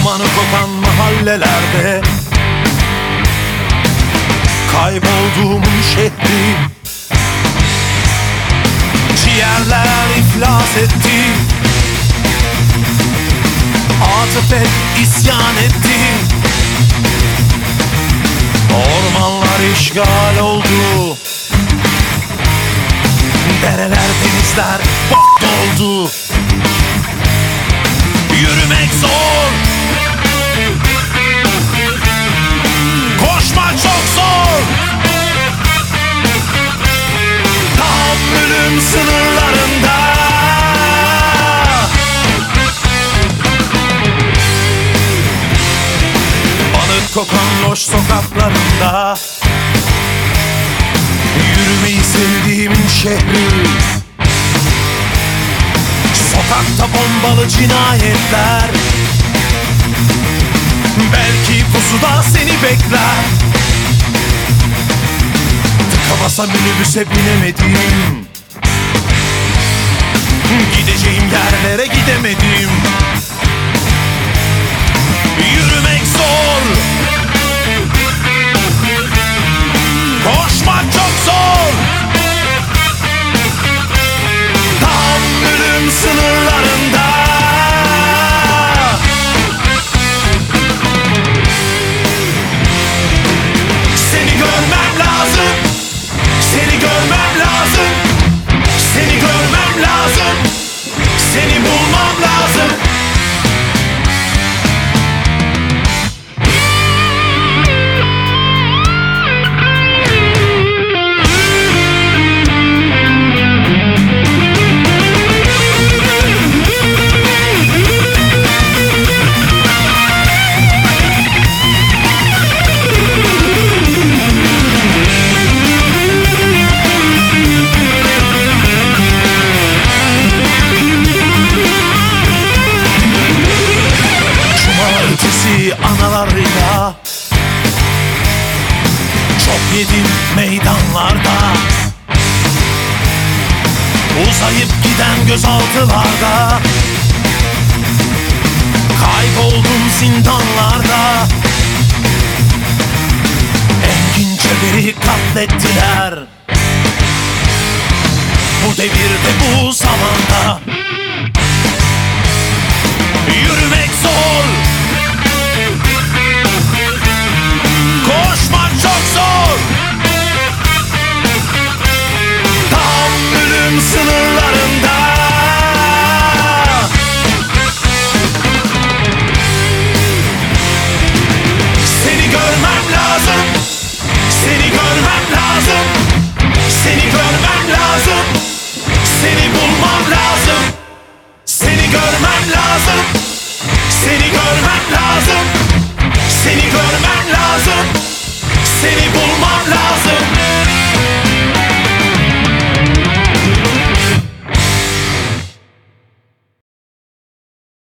Dumanı kokan mahallelerde, kaybolduğumun şehri, ciğerler iflas etti. Atıfet isyan etti. Ormanlar işgal oldu. Dereler, denizler bok doldu. Yürümek zor, koşmak çok zor. Tahammülüm sınırlarında. Balık kokan loş sokaklarında, yürümeyi sevdiğimin şehri. Sokakta bombalı cinayetler, belki pusuda seni bekler. Tıka basa minibüse binemedim, gideceğim yerlere gidemedim. Yürümek zor, koşmak çok zor. Tahammülüm sınırlarında. Seni görmem lazım, seni görmem lazım, seni görmem lazım, seni bulmam lazım. Analarıyla çok yedim meydanlarda, uzayıp giden gözaltılarda, kayboldum zindanlarda. Engin Çevir'i katlettiler. Bu devirde, bu zamanda yürümek zor, koşmak çok zor. Tahammülüm sınırlarında. Seni görmem lazım, seni görmem lazım, seni görmem lazım, seni bulmam lazım. Seni görmem lazım, seni görmem lazım, seni görmem lazım, seni bulmam lazım.